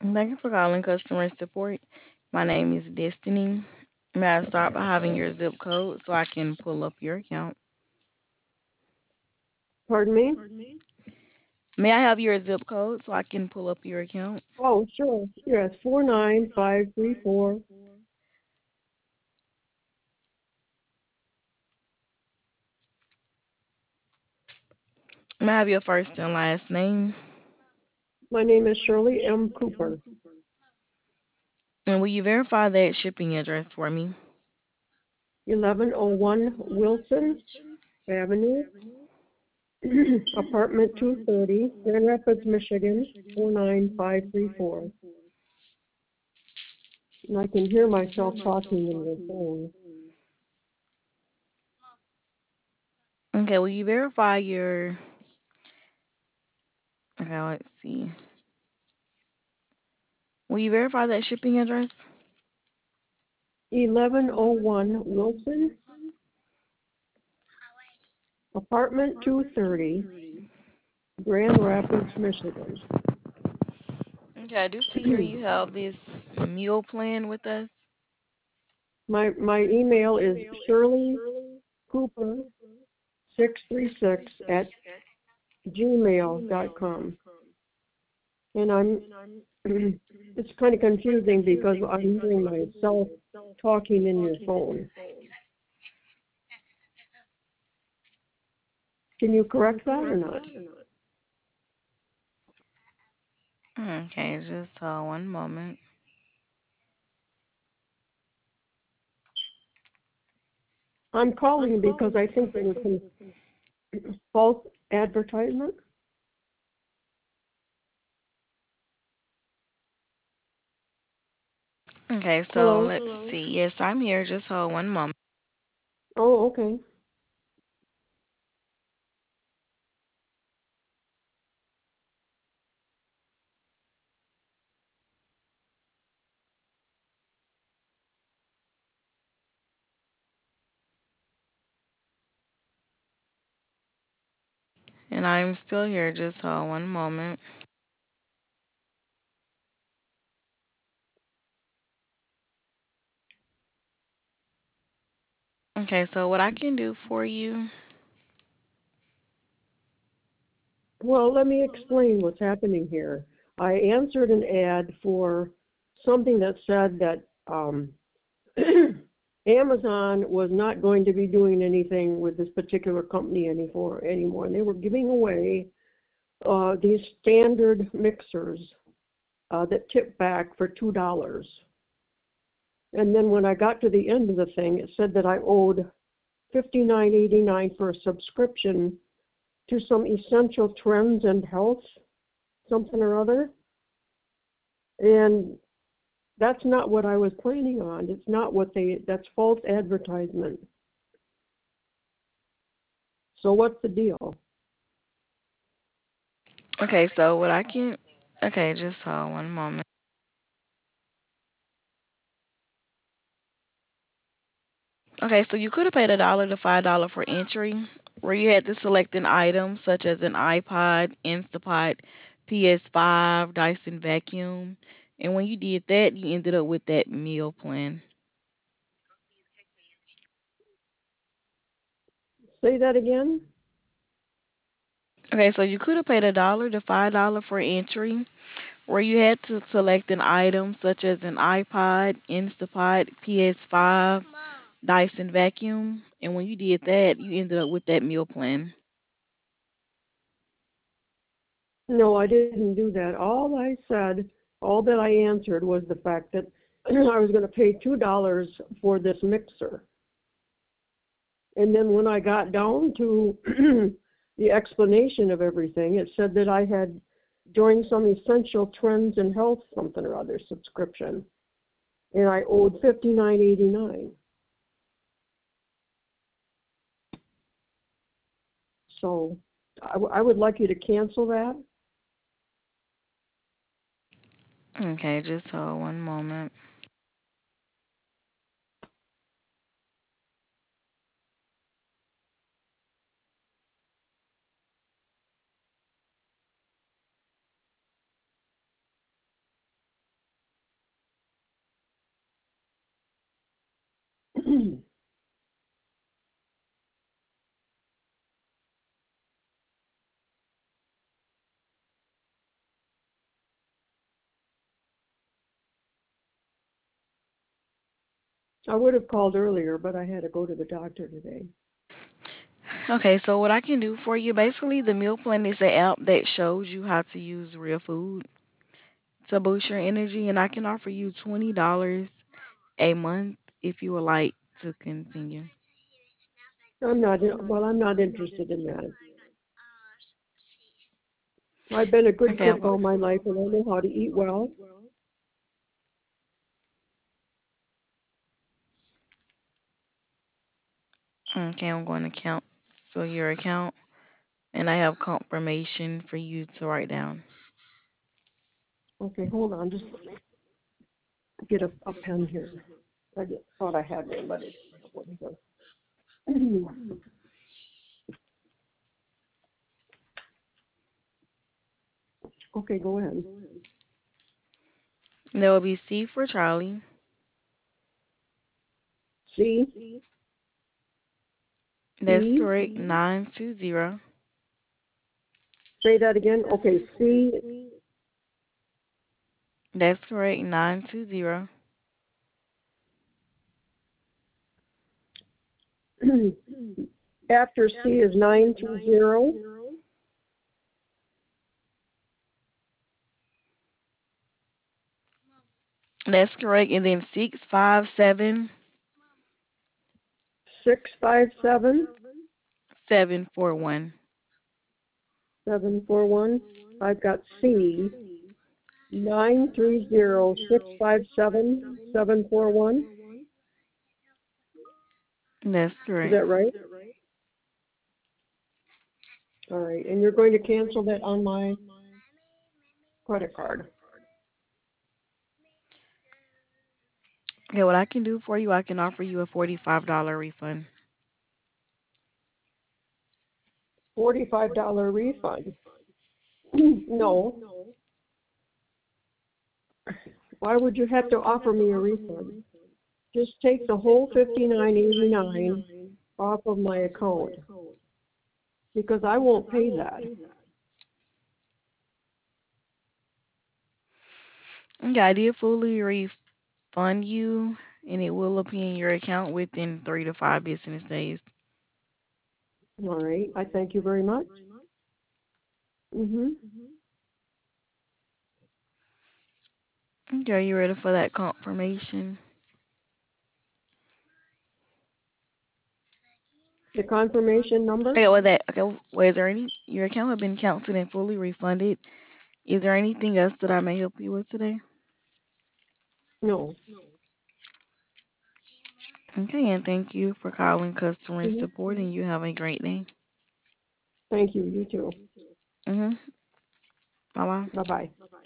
Thank you for calling customer support. My name is Destiny. May I start by having your zip code so I can pull up your account? Pardon me? May I have your zip code so I can pull up your account? Oh, sure. Yes, 49534. May I have your first and last name? My name is Shirley M. Cooper, And will you verify that shipping address for me? 1101 Wilson Avenue, apartment 230, Grand Rapids, Michigan, 49534. And I can hear myself talking in the phone. Okay, will you verify your. Okay, let's see. Will you verify that shipping address? 1101 Wilson, apartment 230, Grand Rapids, Michigan. Okay, I do see here you have this meal plan with us. My email is Shirley Cooper 636 at gmail.com. And it's kind of confusing because I'm hearing myself talking in your phone. Can you correct that or not? Okay, just one moment. I'm calling because I think there was some false advertisement. Okay, so Hello? let's see. Yes, I'm here. Just hold one moment. Oh, okay. And I'm still here. Just hold one moment. Okay, so what I can do for you. Well, let me explain what's happening here. I answered an ad for something that said that Amazon was not going to be doing anything with this particular company anymore. And they were giving away these standard mixers that tip back for $2. And then when I got to the end of the thing, it said that I owed $59.89 for a subscription to some essential trends and health, something or other. And that's not what I was planning on. It's not that's false advertisement. So what's the deal? Okay, so what I can. Okay, just hold one moment. Okay, so you could have paid $1 to $5 for entry, where you had to select an item such as an iPod, Instapot, PS5, Dyson vacuum, and when you did that, you ended up with that meal plan. Say that again? Okay, so you could have paid $1 to $5 for entry, where you had to select an item such as an iPod, Instapot, PS5, Dyson vacuum, and when you did that, you ended up with that meal plan. No, I didn't do that. All that I answered was the fact that I was going to pay $2 for this mixer. And then when I got down to the explanation of everything, it said that I had joined some essential trends and health something or other subscription, and I owed $59.89. So I would like you to cancel that. Okay, just hold one moment. I would have called earlier, but I had to go to the doctor today. Okay, so what I can do for you, basically, the meal plan is an app that shows you how to use real food to boost your energy, and I can offer you $20 a month if you would like to continue. I'm not interested in that. I've been a good Okay, cook all my life and I know how to eat well. okay, I'm going to count. So your account, and I have confirmation for you to write down. Okay, hold on, just get a pen here. Thought I had one, but it wasn't there. Okay, go ahead. There will be C for Charlie. C, That's C, correct. 920. say that again. Okay, C, That's correct. 920. after C is 920, That's correct. And then 657 657 741. 741. I've got C, 930 657 741. That's Is correct. that right? All right, and you're going to cancel that on my credit card. Okay, what I can do for you, I can offer you a $45 refund. $45 refund. No, why would you have to offer me a refund? Just take the whole 59.89 off of my account because I won't pay that. Okay, I did fully refund you, and it will appear in your account within 3 to 5 business days. All right, I thank you very much. Mhm. Okay, are you ready for that confirmation? The confirmation number? Okay, well that okay. Well, is there any your account have been canceled and fully refunded? Is there anything else that I may help you with today? No. Okay, and thank you for calling customer Mhm. support, and you have a great day. Thank you. You too. Mhm. Bye bye. Bye bye.